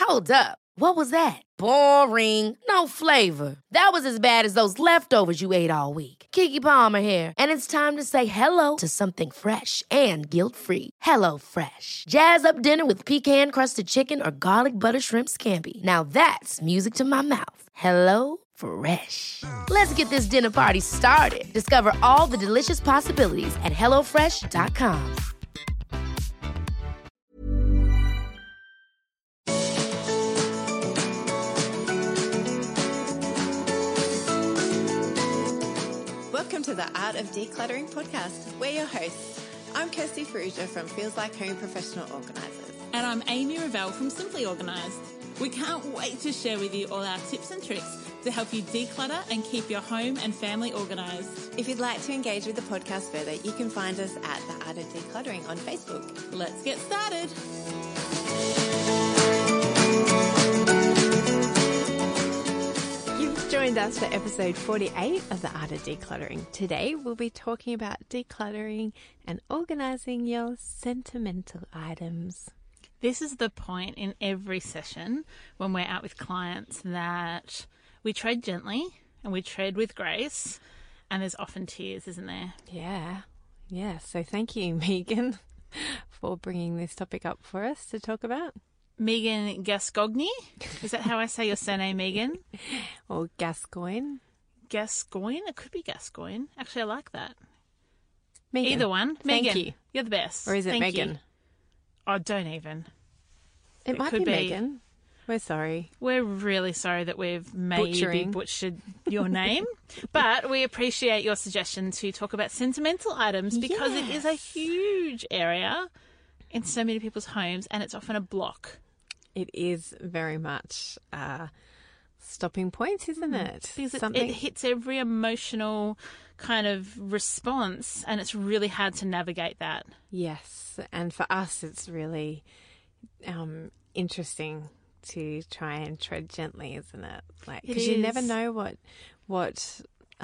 Hold up. What was that? Boring. No flavor. That was as bad as those leftovers you ate all week. Keke Palmer here, and it's time to say hello to something fresh and guilt-free. Hello Fresh. Jazz up dinner with pecan-crusted chicken or garlic butter shrimp scampi. Now that's music to my mouth. Hello Fresh. Let's get this dinner party started. Discover all the delicious possibilities at hellofresh.com. Welcome to the Art of Decluttering podcast. We're your hosts. I'm Kirsty Farrugia from Feels Like Home Professional Organisers. And I'm Amy Revell from Simply Organised. We can't wait to share with you all our tips and tricks to help you declutter and keep your home and family organised. If you'd like to engage with the podcast further, you can find us at The Art of Decluttering on Facebook. Let's get started. You've joined us for episode 48 of The Art of Decluttering. Today we'll be talking about decluttering and organising your sentimental items. This is the point in every session when we're out with clients that we tread gently and we tread with grace, and there's often tears, isn't there? Yeah. So thank you, Megan, for bringing this topic up for us to talk about. Megan Gascoigne? Is that how I say your surname, Megan? Or Gascoigne? Gascoigne? It could be Gascoigne. Actually, I like that. Megan. Either one. Thank Megan, you. You're the best. Or is it Thank Megan? You. Oh, don't even. It might could be Megan. We're sorry. We're really sorry that we've maybe butchered your name, but we appreciate your suggestion to talk about sentimental items because it is a huge area in so many people's homes, and it's often a block. It is very much stopping points, isn't it? Because it hits every emotional kind of response, and it's really hard to navigate that. Yes, and for us it's really interesting to try and tread gently, isn't it? Like, because you never know what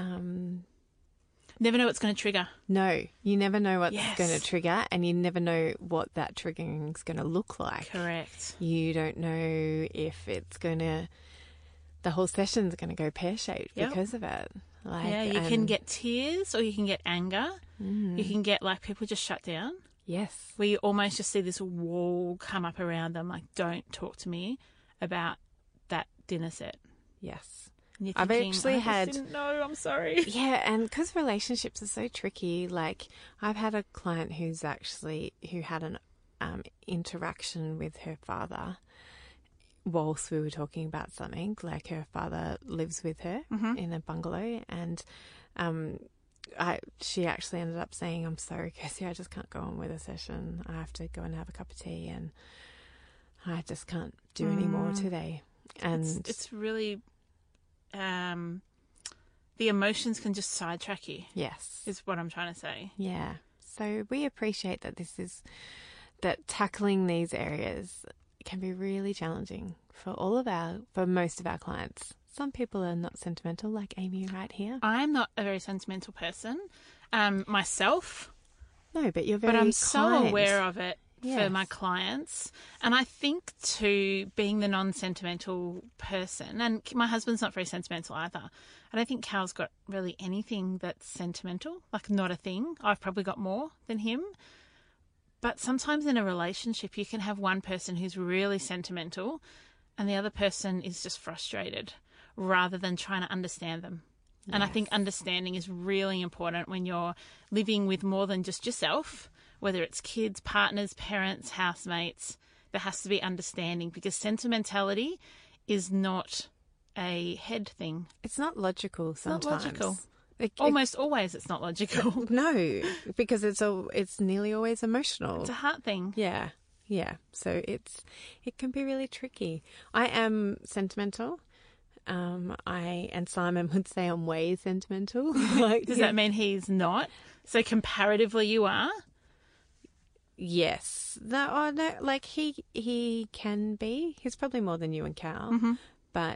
never know what's going to trigger. No, you never know what's going to trigger, and you never know what that triggering is going to look like. Correct. You don't know if it's going to, the whole session's going to go pear-shaped because of it. You can get tears or you can get anger. You can get like people just shut down. Yes. Where you almost just see this wall come up around them, like, don't talk to me about that dinner set. Yes. And I've actually had... No, I'm sorry. Yeah, and because relationships are so tricky, like, I've had a client who had an interaction with her father whilst we were talking about something. Like, her father lives with her in a bungalow, and she actually ended up saying, "I'm sorry, Kirsty, I just can't go on with a session. I have to go and have a cup of tea, and I just can't do any more today." And it's really, the emotions can just sidetrack you. Yes, is what I'm trying to say. Yeah. So we appreciate that tackling these areas can be really challenging for most of our clients. Some people are not sentimental, like Amy right here. I'm not a very sentimental person myself. No, but you're very But I'm kind. so aware of it for my clients. And I think, too, being the non-sentimental person, and my husband's not very sentimental either. I don't think Cal's got really anything that's sentimental, like not a thing. I've probably got more than him. But sometimes in a relationship, you can have one person who's really sentimental and the other person is just frustrated, rather than trying to understand them. Yes. And I think understanding is really important when you're living with more than just yourself, whether it's kids, partners, parents, housemates. There has to be understanding, because sentimentality is not a head thing. It's not logical sometimes. It's not logical. Almost always it's not logical. No, because it's nearly always emotional. It's a heart thing. Yeah. So it can be really tricky. I am sentimental. And Simon would say I'm way sentimental. Does that mean he's not? So comparatively, you are? Yes. No, like he can be. He's probably more than you and Cal, but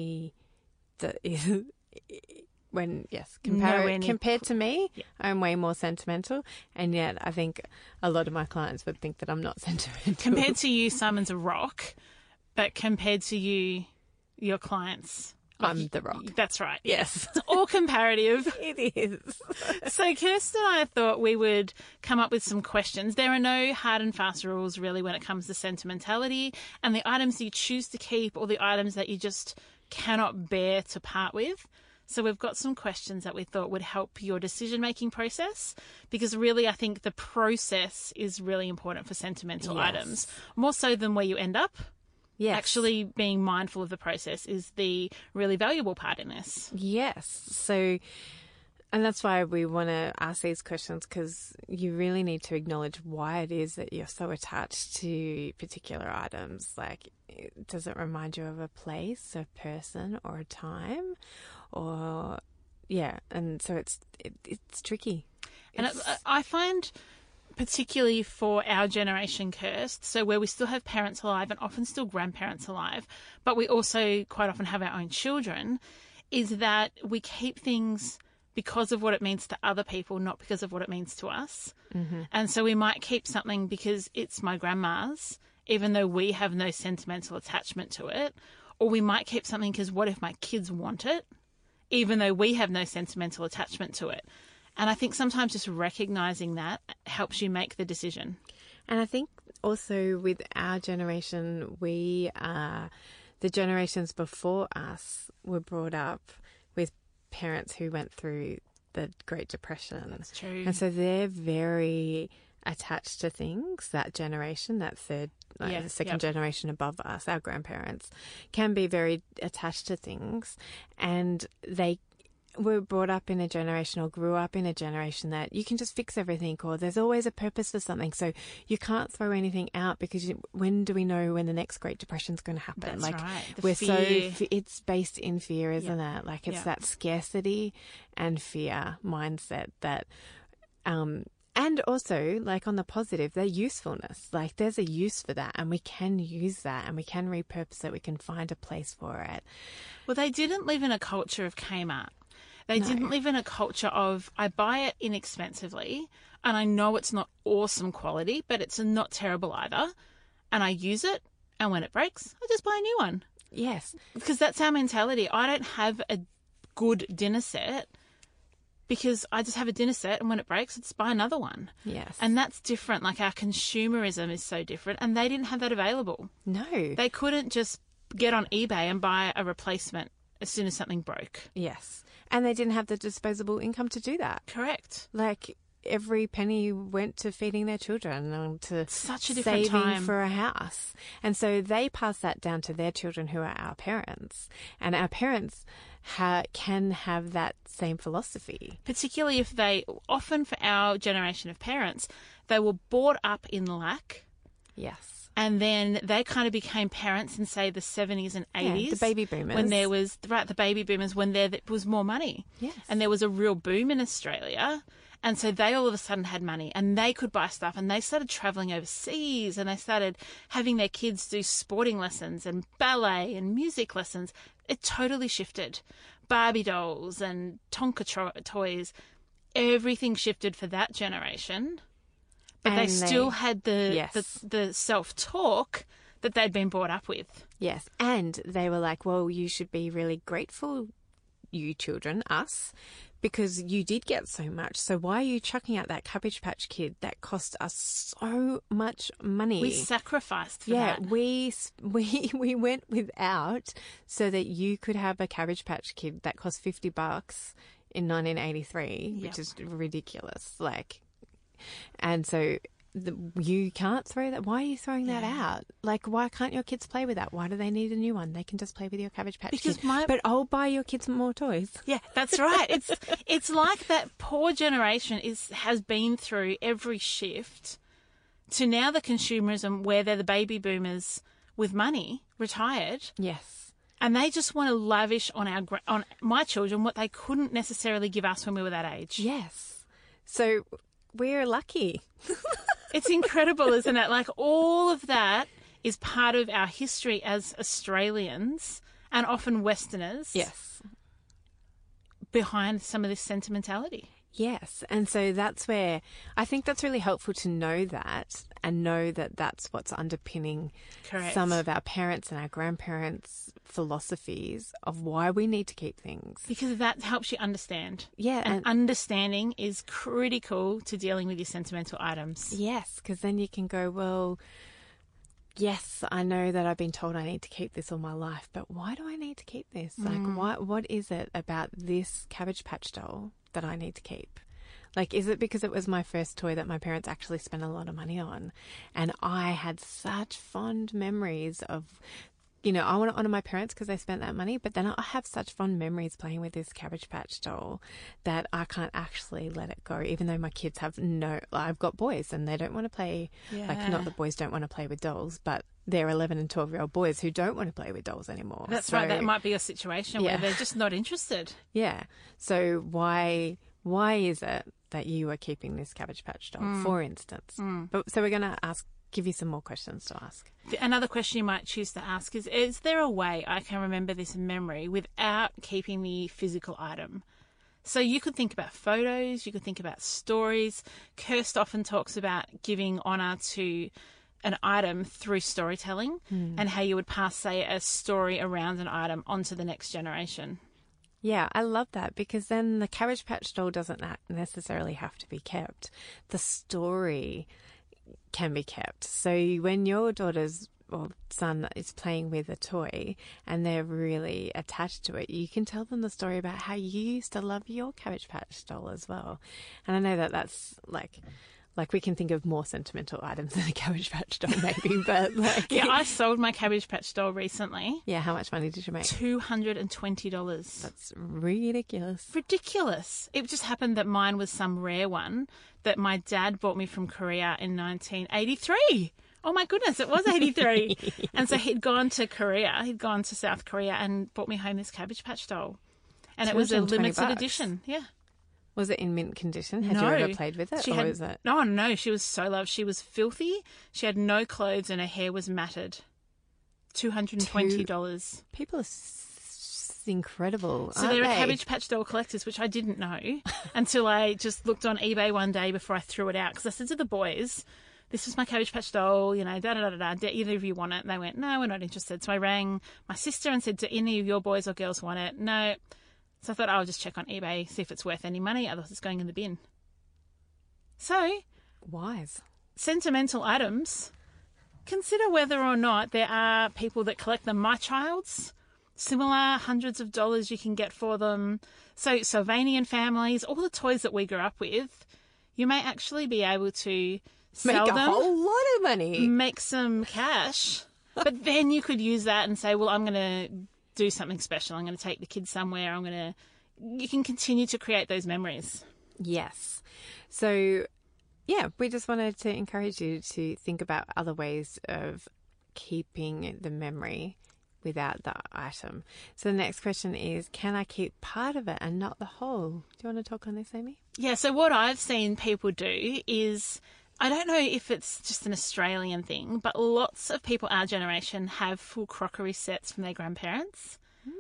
compared to me, I'm way more sentimental, and yet I think a lot of my clients would think that I'm not sentimental. Compared to you, Simon's a rock, But compared to you, your clients... I'm the rock. That's right. Yes. It's all comparative. It is. So Kirsten and I thought we would come up with some questions. There are no hard and fast rules really when it comes to sentimentality and the items you choose to keep or the items that you just cannot bear to part with. So we've got some questions that we thought would help your decision-making process because really I think the process is really important for sentimental items, more so than where you end up. Yes. Actually being mindful of the process is the really valuable part in this. Yes. So, and that's why we want to ask these questions because you really need to acknowledge why it is that you're so attached to particular items. Like, does it remind you of a place, a person, or a time? Or, yeah. And so it's tricky. And I find... particularly for our generation, Kirst, so where we still have parents alive and often still grandparents alive, but we also quite often have our own children, is that we keep things because of what it means to other people, not because of what it means to us. Mm-hmm. And so we might keep something because it's my grandma's, even though we have no sentimental attachment to it, or we might keep something because what if my kids want it, even though we have no sentimental attachment to it. And I think sometimes just recognising that helps you make the decision. And I think also with our generation, the generations before us were brought up with parents who went through the Great Depression. That's true. And so they're very attached to things, that generation, that third, the second generation above us, our grandparents, can be very attached to things. And they were brought up in a generation or grew up in a generation that you can just fix everything or there's always a purpose for something. So you can't throw anything out because when do we know when the next Great Depression is going to happen? That's right. We're fear. It's based in fear, isn't it? Like it's that scarcity and fear mindset that, and also like on the positive, their usefulness, like there's a use for that and we can use that and we can repurpose it. We can find a place for it. Well, they didn't live in a culture of Kmart. They didn't live in a culture of, I buy it inexpensively and I know it's not awesome quality, but it's not terrible either. And I use it. And when it breaks, I just buy a new one. Yes. Because that's our mentality. I don't have a good dinner set because I just have a dinner set and when it breaks, I just buy another one. Yes. And that's different. Like our consumerism is so different and they didn't have that available. No. They couldn't just get on eBay and buy a replacement as soon as something broke. Yes. And they didn't have the disposable income to do that. Correct. Like every penny went to feeding their children and to such a different saving time for a house. And so they pass that down to their children who are our parents. And our parents can have that same philosophy. Particularly if they, often for our generation of parents, they were brought up in lack. Yes. And then they kind of became parents in, say, the 70s and 80s. Yeah, the baby boomers. When there was, the baby boomers, when there was more money. Yes. And there was a real boom in Australia. And so they all of a sudden had money and they could buy stuff and they started travelling overseas and they started having their kids do sporting lessons and ballet and music lessons. It totally shifted. Barbie dolls and Tonka toys, everything shifted for that generation. But they still had the self-talk that they'd been brought up with. Yes. And they were like, well, you should be really grateful, you children, us, because you did get so much. So why are you chucking out that Cabbage Patch Kid that cost us so much money? We sacrificed for that. Yeah, we went without so that you could have a Cabbage Patch Kid that cost $50 in 1983, which is ridiculous. And so you can't throw that. Why are you throwing that out? Like, why can't your kids play with that? Why do they need a new one? They can just play with your Cabbage Patch Kid. But I'll buy your kids more toys. Yeah, that's right. It's like that poor generation has been through every shift to now the consumerism where they're the baby boomers with money, retired. Yes. And they just want to lavish on my children what they couldn't necessarily give us when we were that age. Yes. So we're lucky. It's incredible, isn't it? Like all of that is part of our history as Australians and often Westerners. Yes. Behind some of this sentimentality. Yes. And so that's where I think that's really helpful to know that and know that that's what's underpinning Correct. some of our parents and our grandparents' philosophies of why we need to keep things. Because that helps you understand. Yeah. And understanding is critical to dealing with your sentimental items. Yes, because then you can go, well, yes, I know that I've been told I need to keep this all my life, but why do I need to keep this? Like, what is it about this Cabbage Patch doll that I need to keep? Like, is it because it was my first toy that my parents actually spent a lot of money on? And I had such fond memories of, you know, I want to honour my parents because they spent that money, but then I have such fond memories playing with this Cabbage Patch doll that I can't actually let it go, even though my kids have I've got boys and they don't want to play, like, not that boys don't want to play with dolls, but they're 11 and 12-year-old boys who don't want to play with dolls anymore. That's right. That might be a situation where they're just not interested. Yeah. So why is it that you are keeping this Cabbage Patch doll, for instance? But so we're going to give you some more questions to ask. Another question you might choose to ask is there a way I can remember this memory without keeping the physical item? So you could think about photos, you could think about stories. Kirst often talks about giving honour to an item through storytelling and how you would pass, say, a story around an item onto the next generation. Yeah, I love that, because then the Cabbage Patch doll doesn't necessarily have to be kept. The story can be kept. So when your daughter's or son is playing with a toy and they're really attached to it, you can tell them the story about how you used to love your Cabbage Patch doll as well. And I know that that's like we can think of more sentimental items than a Cabbage Patch doll maybe, but like... Yeah, I sold my Cabbage Patch doll recently. Yeah, how much money did you make? $220. That's ridiculous. Ridiculous. It just happened that mine was some rare one that my dad bought me from Korea in 1983. Oh my goodness, it was 83. And so he'd gone to South Korea and brought me home this Cabbage Patch doll. And it was a limited edition. Yeah. Was it in mint condition? Had you ever played with it? Was it? No, she was so loved. She was filthy. She had no clothes and her hair was matted. $220. People are incredible. So they're Cabbage Patch doll collectors, which I didn't know until I just looked on eBay one day before I threw it out. Because I said to the boys, this was my Cabbage Patch doll, you know, da-da-da-da-da. Do either of you want it? And they went, no, we're not interested. So I rang my sister and said, do any of your boys or girls want it? No. So I thought I'll just check on eBay, see if it's worth any money. Otherwise it's going in the bin. So, wise. Sentimental items. Consider whether or not there are people that collect them. My child's, similar, hundreds of dollars you can get for them. So Sylvanian families, all the toys that we grew up with, you may actually be able to sell them. Make a whole lot of money. Make some cash. But then you could use that and say, well, I'm going to do something special. I'm going to take the kids somewhere. You can continue to create those memories. Yes. So, yeah, we just wanted to encourage you to think about other ways of keeping the memory without the item. So the next question is, can I keep part of it and not the whole? Do you want to talk on this, Amy? Yeah, so what I've seen people do is, I don't know if it's just an Australian thing, but lots of people our generation have full crockery sets from their grandparents,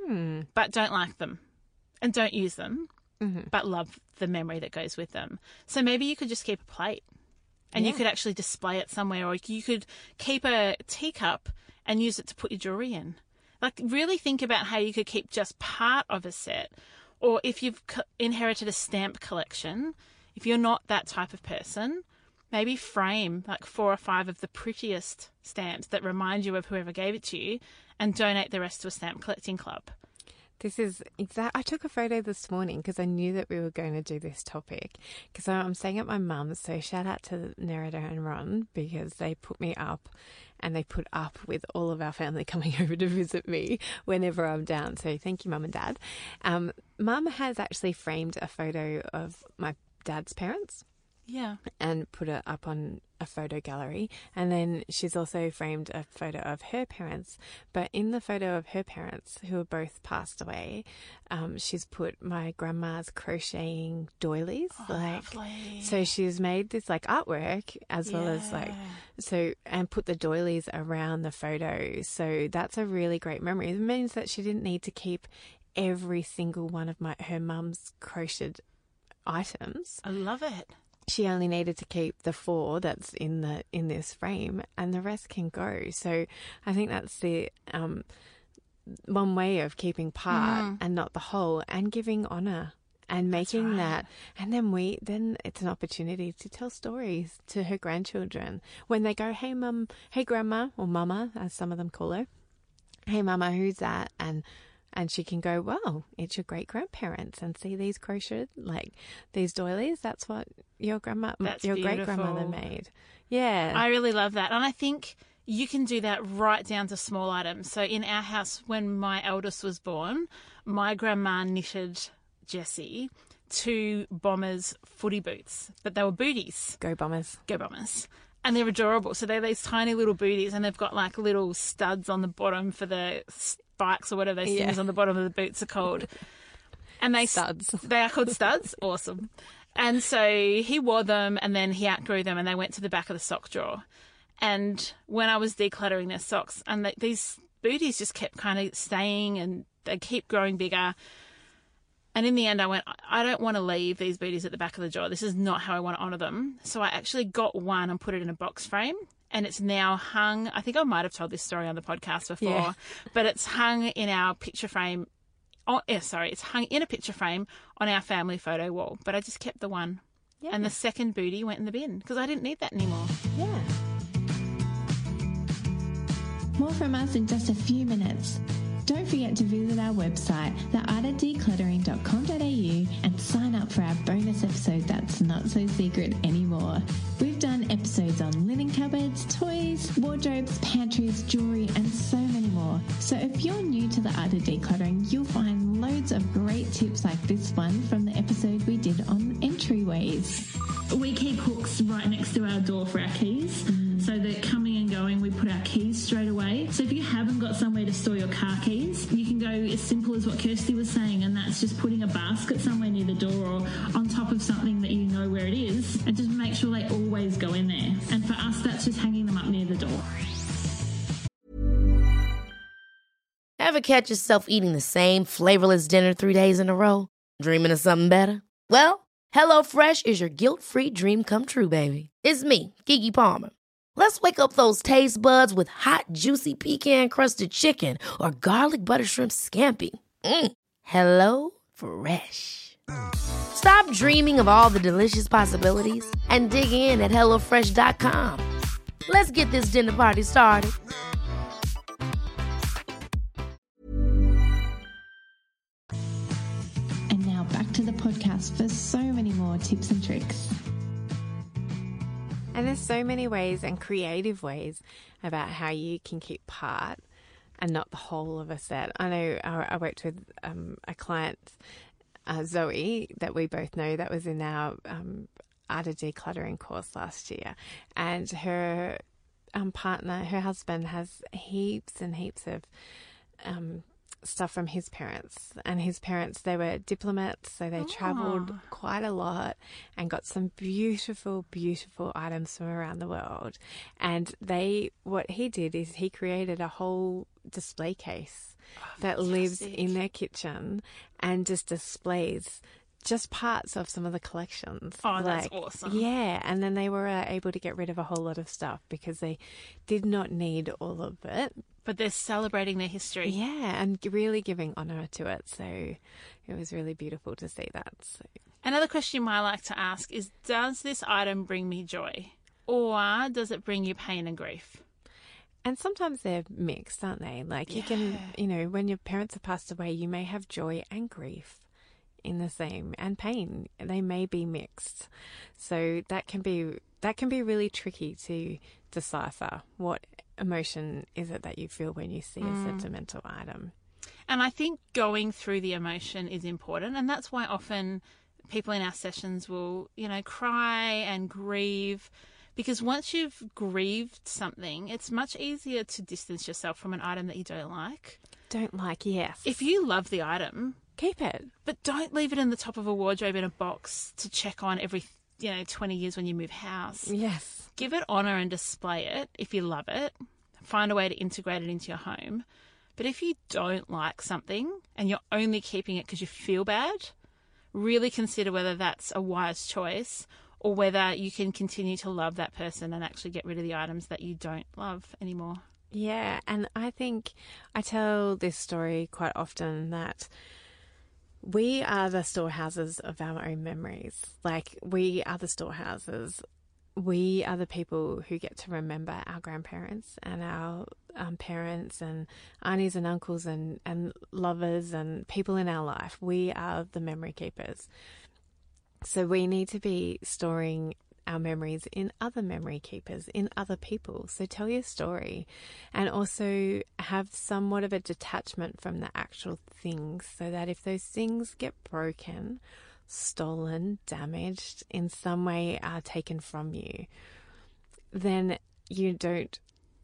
but don't like them and don't use them, but love the memory that goes with them. So maybe you could just keep a plate and you could actually display it somewhere, or you could keep a teacup and use it to put your jewelry in. Like, really think about how you could keep just part of a set. Or if you've inherited a stamp collection, if you're not that type of person, maybe frame like 4 or 5 of the prettiest stamps that remind you of whoever gave it to you and donate the rest to a stamp collecting club. This is exact. I took a photo this morning because I knew that we were going to do this topic, because I'm staying at my mum's. So shout out to Nerida and Ron, because they put me up and they put up with all of our family coming over to visit me whenever I'm down. So thank you, Mum and Dad. Mum has actually framed a photo of my dad's parents. Yeah. And put it up on a photo gallery. And then she's also framed a photo of her parents. But in the photo of her parents, who are both passed away, she's put my grandma's crocheting doilies. Lovely. So she's made this like artwork as well as and put the doilies around the photo. So that's a really great memory. It means that she didn't need to keep every single one of her mum's crocheted items. I love it. she only needed to keep the 4 that's in this frame, and the rest can go. So I think that's the one way of keeping part and not the whole, and giving honour and making that. And then it's an opportunity to tell stories to her grandchildren when they go, hey mum, hey grandma, or mama as some of them call her, hey mama, who's that? And she can go, well, it's your great grandparents, and see these crocheted, like these doilies. That's what your great grandmother made. Yeah, I really love that, and I think you can do that right down to small items. So in our house, when my eldest was born, my grandma knitted Jessie 2 Bombers footy boots, but they were booties. Go Bombers. Go Bombers. And they're adorable. So they're these tiny little booties, and they've got like little studs on the bottom for the spikes or whatever those things on the bottom of the boots are called. And studs. They are called studs. Awesome. And so he wore them, and then he outgrew them, and they went to the back of the sock drawer. And when I was decluttering their socks, and these booties just kept kind of staying, and they keep growing bigger. And in the end, I went, I don't want to leave these booties at the back of the drawer. This is not how I want to honour them. So I actually got one and put it in a box frame. And it's now hung, I think I might have told this story on the podcast before, but it's hung in our picture frame. It's hung in a picture frame on our family photo wall. But I just kept the one. Yeah. And the second booty went in the bin because I didn't need that anymore. Yeah. More from us in just a few minutes. Don't forget to visit our website, theartofdecluttering.com.au, and sign up for our bonus episode that's not so secret anymore. We've done episodes on linen cupboards, toys, wardrobes, pantries, jewellery, and so many more. So if you're new to the art of decluttering, you'll find loads of great tips like this one from the episode we did on entryways. We keep hooks right next to our door for our keys. So that coming and going, we put our keys straight away. So if you haven't got somewhere to store your car keys, you can go as simple as what Kirsty was saying, and that's just putting a basket somewhere near the door or on top of something that you know where it is, and just make sure they always go in there. And for us, that's just hanging them up near the door. Ever catch yourself eating the same flavorless dinner 3 days in a row? Dreaming of something better? Well, HelloFresh is your guilt-free dream come true, baby. It's me, Keke Palmer. Let's wake up those taste buds with hot, juicy pecan-crusted chicken or garlic butter shrimp scampi. Hello Fresh. Stop dreaming of all the delicious possibilities and dig in at HelloFresh.com. Let's get this dinner party started. And now back to the podcast for so many more tips and tricks. And there's so many ways and creative ways about how you can keep part and not the whole of a set. I know I worked with a client, Zoe, that we both know, that was in our Art of Decluttering course last year. And her partner, her husband, has heaps and heaps of stuff from his parents. And his parents, they were diplomats, so they travelled quite a lot and got some beautiful, beautiful items from around the world. And what he did is he created a whole display case that lives in their kitchen and just displays just parts of some of the collections. Oh, that's awesome. Yeah, and then they were able to get rid of a whole lot of stuff because they did not need all of it. But they're celebrating their history. Yeah, and really giving honour to it. So it was really beautiful to see that. So. Another question you might like to ask is, does this item bring me joy? Or does it bring you pain and grief? And sometimes they're mixed, aren't they? Like you can, when your parents have passed away, you may have joy and grief in the same, and pain. They may be mixed. So that can be really tricky to decipher. What emotion is it that you feel when you see a sentimental item? And I think going through the emotion is important, and that's why often people in our sessions will, cry and grieve, because once you've grieved something, it's much easier to distance yourself from an item that you don't like. Yes. If you love the item, keep it. But don't leave it in the top of a wardrobe in a box to check on every 20 years when you move house. Yes. Give it honour and display it if you love it. Find a way to integrate it into your home. But if you don't like something and you're only keeping it because you feel bad, really consider whether that's a wise choice, or whether you can continue to love that person and actually get rid of the items that you don't love anymore. Yeah, and I think I tell this story quite often that we are the storehouses of our own memories. Like, we are the storehouses. We are the people who get to remember our grandparents and our parents and aunties and uncles and lovers and people in our life. We are the memory keepers. So we need to be storing our memories in other memory keepers, in other people. So tell your story, and also have somewhat of a detachment from the actual things, so that if those things get broken, stolen, damaged, in some way are taken from you, then you don't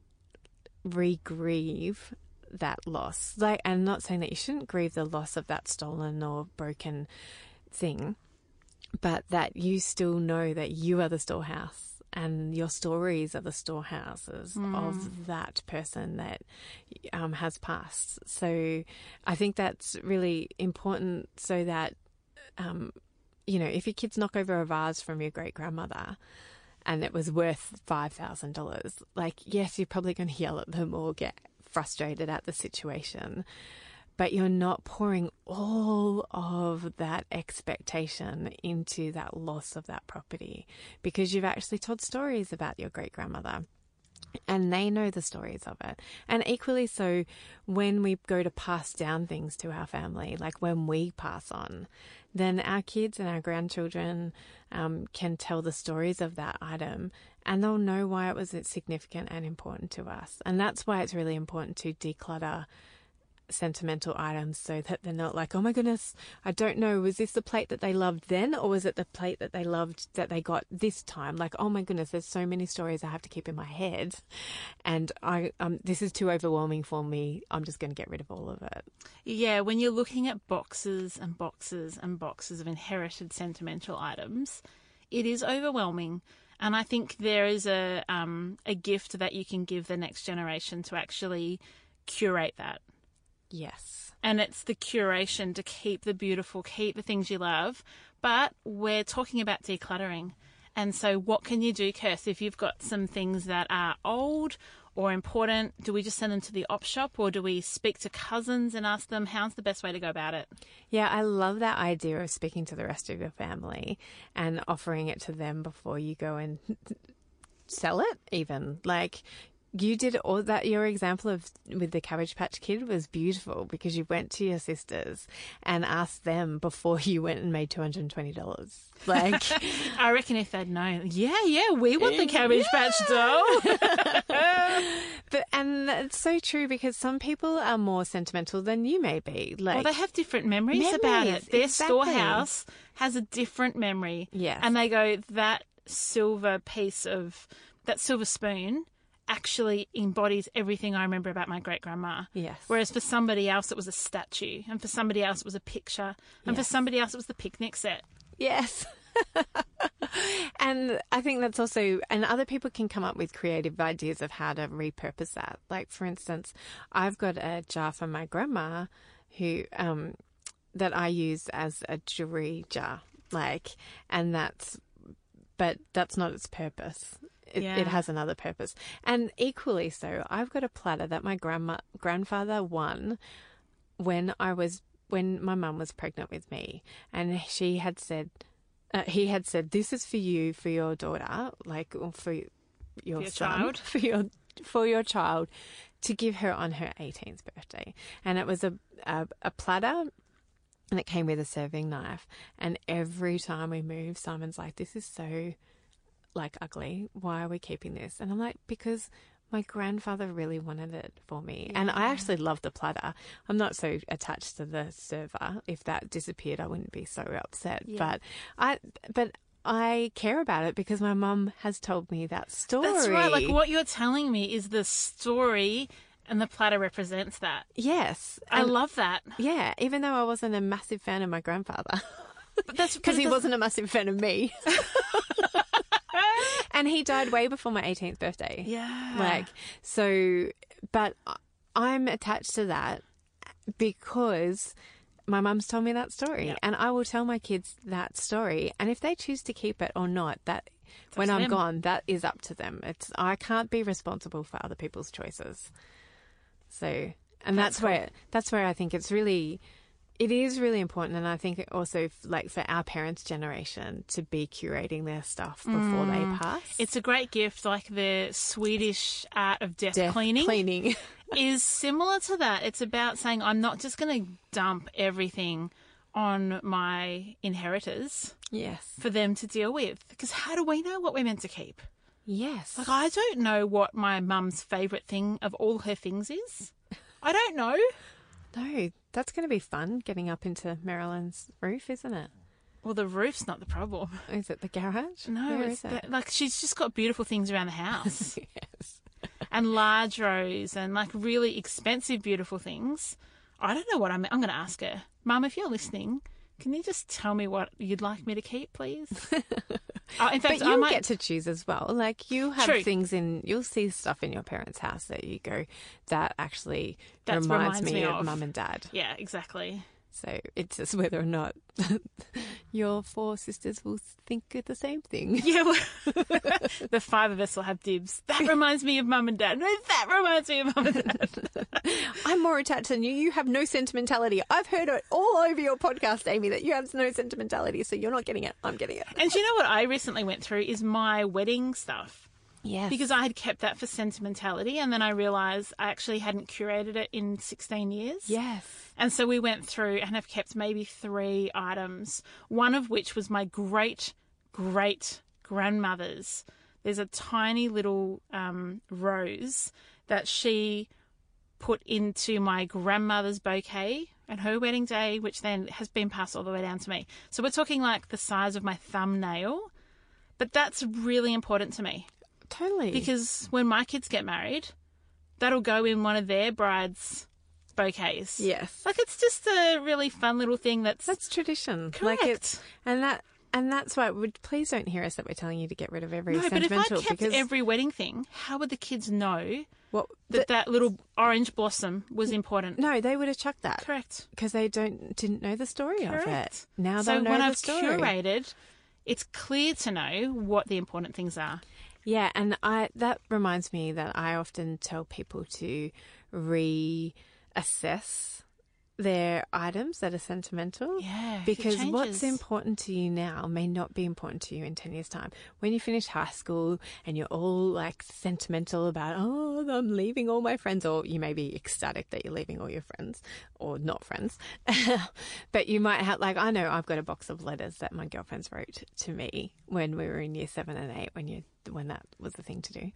re-grieve that loss. Like, I'm not saying that you shouldn't grieve the loss of that stolen or broken thing, but that you still know that you are the storehouse and your stories are the storehouses of that person that has passed. So I think that's really important, so that, if your kids knock over a vase from your great-grandmother and it was worth $5,000, like, yes, you're probably going to yell at them or get frustrated at the situation, but you're not pouring all of that expectation into that loss of that property, because you've actually told stories about your great-grandmother and they know the stories of it. And equally so, when we go to pass down things to our family, like when we pass on, then our kids and our grandchildren can tell the stories of that item, and they'll know why it was significant and important to us. And that's why it's really important to declutter sentimental items, so that they're not like, oh my goodness, I don't know, was this the plate that they loved then, or was it the plate that they loved that they got this time? Like, oh my goodness, there's so many stories I have to keep in my head, and I this is too overwhelming for me. I'm just going to get rid of all of it. Yeah, when you're looking at boxes and boxes and boxes of inherited sentimental items, it is overwhelming. And I think there is a gift that you can give the next generation to actually curate that. Yes. And it's the curation to keep the beautiful, keep the things you love. But we're talking about decluttering. And so what can you do, Kirsty, if you've got some things that are old or important? Do we just send them to the op shop, or do we speak to cousins and ask them how's the best way to go about it? Yeah, I love that idea of speaking to the rest of your family and offering it to them before you go and sell it even. Like, you did all that. Your example of with the Cabbage Patch Kid was beautiful, because you went to your sisters and asked them before you went and made $220. Like, I reckon if they'd known, yeah, we want the Cabbage Patch doll. And it's so true, because some people are more sentimental than you may be. Like, well, they have different memories about it. Their storehouse has a different memory. Yes. And they go, that silver spoon actually embodies everything I remember about my great-grandma. Yes. Whereas for somebody else it was a statue, and for somebody else it was a picture, and for somebody else it was the picnic set. Yes. And I think that's also, and other people can come up with creative ideas of how to repurpose that. Like, for instance, I've got a jar from my grandma who that I use as a jewelry jar, but that's not its purpose. It has another purpose. And equally so, I've got a platter that my grandfather won when my mum was pregnant with me, and he had said, this is for you, for your daughter, like, or for your son, child, for your child, to give her on her 18th birthday. And it was a platter, and it came with a serving knife. And every time we move, Simon's like, this is so, like, ugly. Why are we keeping this? And I'm like, because my grandfather really wanted it for me. Yeah. And I actually love the platter. I'm not so attached to the server. If that disappeared, I wouldn't be so upset. Yeah. But I care about it because my mum has told me that story. That's right. Like, what you're telling me is the story, and the platter represents that. Yes. I love that. Yeah, even though I wasn't a massive fan of my grandfather. But that's because he wasn't a massive fan of me. And he died way before my 18th birthday. Yeah. But I'm attached to that because my mum's told me that story, Yeah. and I will tell my kids that story. And if they choose to keep it or not, that when to I'm them. gone, that is up to them. I can't be responsible for other people's choices. So, and that's where I think it is really important. And I think also, like, for our parents' generation to be curating their stuff before they pass. It's a great gift, like the Swedish art of death cleaning. Is similar to that. It's about saying, I'm not just going to dump everything on my inheritors Yes. for them to deal with. Because how do we know what we're meant to keep? Yes. Like, I don't know what my mum's favourite thing of all her things is. I don't know. No, that's going to be fun, getting up into Marilyn's roof, isn't it? Well, the roof's not the problem. Is it the garage? No, Where it's is it? like she's just got beautiful things around the house. Yes. And large rows and like really expensive, beautiful things. I don't know what I'm going to ask her. Mum, if you're listening, can you just tell me what you'd like me to keep, please? In fact, But you I might get to choose as well. Like, you have True. things you'll see stuff in your parents' house that you go, that actually That reminds reminds me me of of. mum and dad. Yeah, exactly. So it's just whether or not your 4 sisters will think of the same thing. Yeah, well, the 5 of us will have dibs. That reminds me of mum and dad. No, that reminds me of mum and dad. I'm more attached than you. You have no sentimentality. I've heard it all over your podcast, Amy, that you have no sentimentality, so you're not getting it. I'm getting it. And do you know what I recently went through is my wedding stuff. Yes. Because I had kept that for sentimentality, and then I realised I actually hadn't curated it in 16 years. Yes. And so we went through and have kept maybe 3 items, one of which was my great-great-grandmother's. There's a tiny little rose that she put into my grandmother's bouquet at her wedding day, which then has been passed all the way down to me. So we're talking like the size of my thumbnail, but that's really important to me. Totally. Because when my kids get married, that'll go in one of their brides' bouquets. Yes. Like, it's just a really fun little thing that's tradition. correct. Like, it's, and that's why, please don't hear us that we're telling you to get rid of every no, but if sentimental. I kept because every wedding thing, how would the kids know what that little orange blossom was important? no, they would have chucked that. Correct. Because they didn't know the story of it. Correct. Now So they know when the I've story. curated, it's clear to know what the important things are. Yeah, and that reminds me that I often tell people to reassess their items that are sentimental. Yeah, Because it what's changes. important to you now may not be important to you in 10 years' time. When you finish high school and you're all like sentimental about, oh, I'm leaving all my friends, or you may be ecstatic that you're leaving all your friends or not friends. But you might have, like, I know I've got a box of letters that my girlfriends wrote to me when we were in year 7 and 8, when that was the thing to do.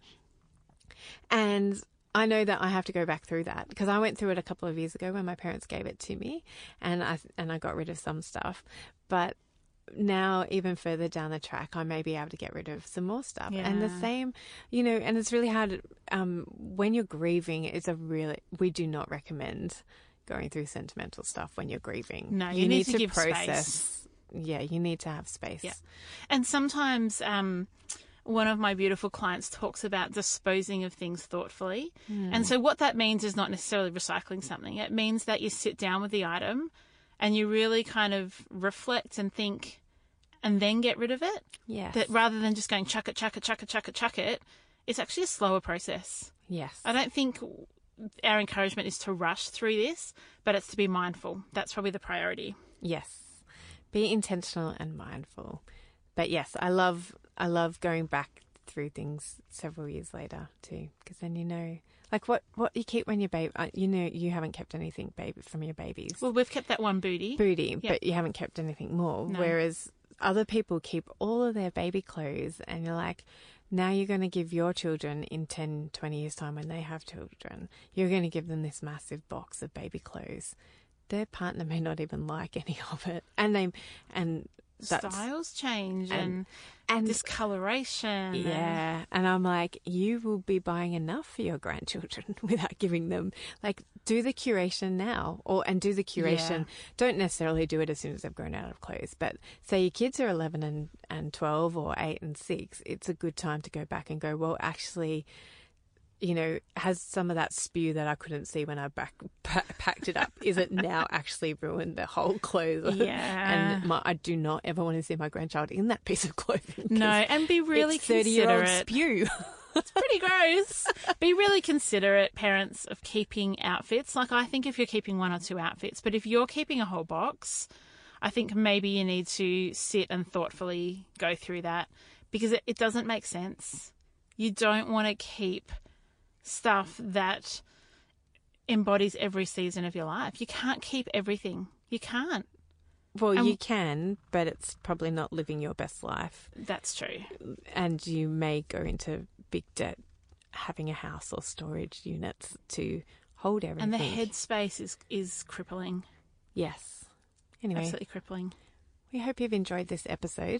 And I know that I have to go back through that because I went through it a couple of years ago when my parents gave it to me, and I got rid of some stuff. But now, even further down the track, I may be able to get rid of some more stuff. Yeah. And the same, and it's really hard when you're grieving. We do not recommend going through sentimental stuff when you're grieving. No, you need to give process. space. Yeah, you need to have space. Yeah. And sometimes one of my beautiful clients talks about disposing of things thoughtfully. And so what that means is not necessarily recycling something. It means that you sit down with the item and you really kind of reflect and think and then get rid of it. Yes. That rather than just going chuck it, it's actually a slower process. Yes. I don't think our encouragement is to rush through this, but it's to be mindful. That's probably the priority. Yes. Be intentional and mindful. But yes, I love going back through things several years later too, because then like what you keep when you're baby. You haven't kept anything from your babies. Well, we've kept that one booty. Booty, but you haven't kept anything more. No. Whereas other people keep all of their baby clothes, and you're like, now you're going to give your children in 10, 20 years' time when they have children, you're going to give them this massive box of baby clothes. Their partner may not even like any of it, and styles change and discoloration. Yeah, and I'm like, you will be buying enough for your grandchildren without giving them, like, do the curation now, and do the curation. Yeah. Don't necessarily do it as soon as they've grown out of clothes, but say your kids are 11 and 12 or 8 and 6, it's a good time to go back and go, well, actually, has some of that spew that I couldn't see when I packed it up? Is it now actually ruined the whole clothes? Yeah. And I do not ever want to see my grandchild in that piece of clothing. No, and be really considerate. 30-year-old spew. It's pretty gross. Be really considerate, parents, of keeping outfits. Like, I think if you're keeping 1 or 2 outfits, but if you're keeping a whole box, I think maybe you need to sit and thoughtfully go through that, because it doesn't make sense. You don't want to keep stuff that embodies every season of your life. You can't keep everything. You can't. Well, you can, but it's probably not living your best life. That's true. And you may go into big debt having a house or storage units to hold everything. And the headspace is crippling. Yes. Anyway. Absolutely crippling. We hope you've enjoyed this episode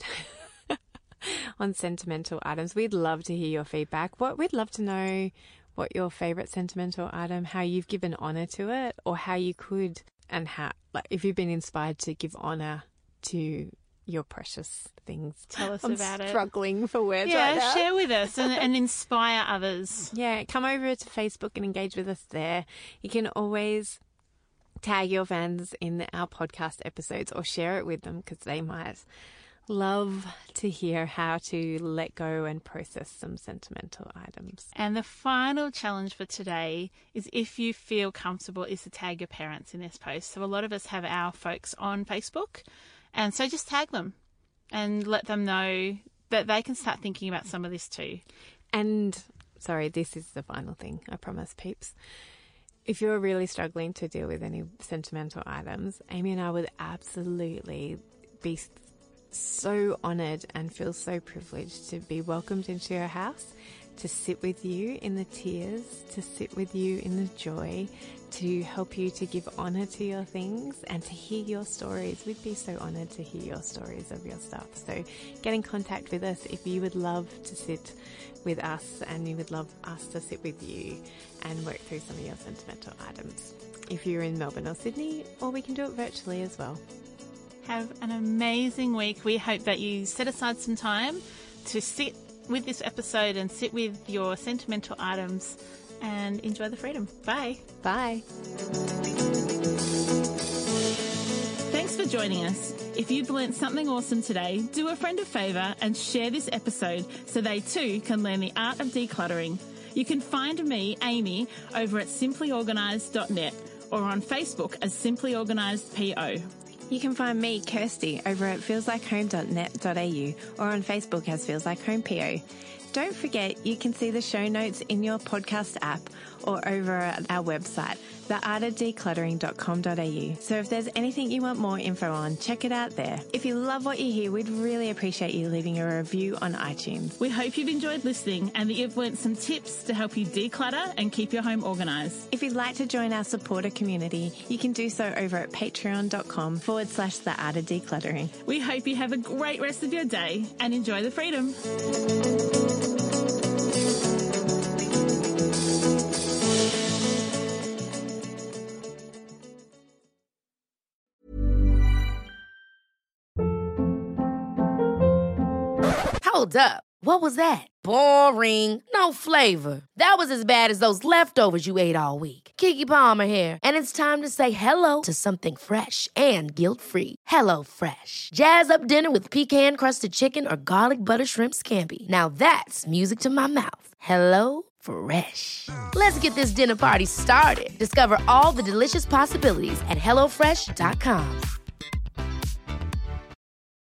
on sentimental items. We'd love to hear your feedback. We'd love to know what your favourite sentimental item, how you've given honour to it, or how you could, and how, like, if you've been inspired to give honour to your precious things. Tell us I'm about it. Struggling for words right now. Share with us and inspire others. Yeah, come over to Facebook and engage with us there. You can always tag your fans in our podcast episodes or share it with them, because they might love to hear how to let go and process some sentimental items. And the final challenge for today is, if you feel comfortable, is to tag your parents in this post. So a lot of us have our folks on Facebook, and so just tag them and let them know that they can start thinking about some of this too. And, sorry, this is the final thing, I promise, peeps. If you're really struggling to deal with any sentimental items, Amy and I would absolutely be so honoured and feel so privileged to be welcomed into your house, to sit with you in the tears, to sit with you in the joy, to help you to give honour to your things and to hear your stories. We'd be so honoured to hear your stories of your stuff. So get in contact with us if you would love to sit with us and you would love us to sit with you and work through some of your sentimental items. If you're in Melbourne or Sydney, or we can do it virtually as well. Have an amazing week. We hope that you set aside some time to sit with this episode and sit with your sentimental items and enjoy the freedom. Bye. Bye. Thanks for joining us. If you've learnt something awesome today, do a friend a favour and share this episode so they too can learn the art of decluttering. You can find me, Amy, over at simplyorganised.net or on Facebook as Simply Organised PO. You can find me, Kirsty, over at feelslikehome.net.au or on Facebook as Feels Like Home PO. Don't forget, you can see the show notes in your podcast app or over at our website, theartofdecluttering.com.au. So if there's anything you want more info on, check it out there. If you love what you hear, we'd really appreciate you leaving a review on iTunes. We hope you've enjoyed listening and that you've learnt some tips to help you declutter and keep your home organised. If you'd like to join our supporter community, you can do so over at patreon.com/theartofdecluttering. We hope you have a great rest of your day and enjoy the freedom. Hold up. What was that? Boring. No flavor. That was as bad as those leftovers you ate all week. Keke Palmer here, and it's time to say hello to something fresh and guilt-free. HelloFresh. Jazz up dinner with pecan-crusted chicken or garlic butter shrimp scampi. Now that's music to my mouth. HelloFresh. Let's get this dinner party started. Discover all the delicious possibilities at HelloFresh.com.